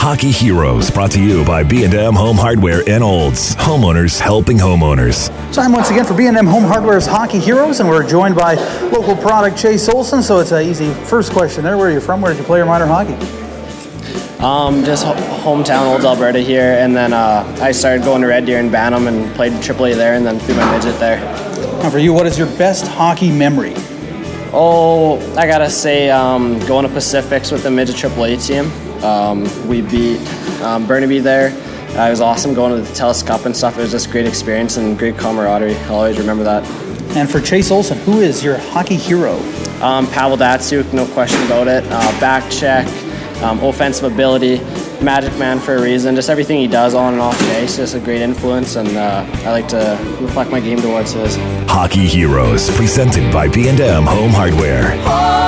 Hockey Heroes, brought to you by B&M Home Hardware in Olds. Homeowners helping homeowners. Time once again for B&M Home Hardware's Hockey Heroes, and we're joined by local product Chase Olson. So it's an easy first question there. Where are you from? Where did you play your minor hockey? Just hometown Olds, Alberta here, and then I started going to Red Deer and Bantam and played AAA there, and then threw my midget there. Now for you, what is your best hockey memory? Oh, I gotta say, going to Pacifics with the midget AAA team. We beat Burnaby there. It was awesome going to the TELUS Cup and stuff. It was just a great experience and great camaraderie. I'll always remember that. And for Chase Olson, who is your hockey hero? Pavel Datsyuk, no question about it. Back check, offensive ability, magic man for a reason. Just everything he does on and off the ice, just a great influence, and I like to reflect my game towards his. Hockey Heroes, presented by B&M Home Hardware.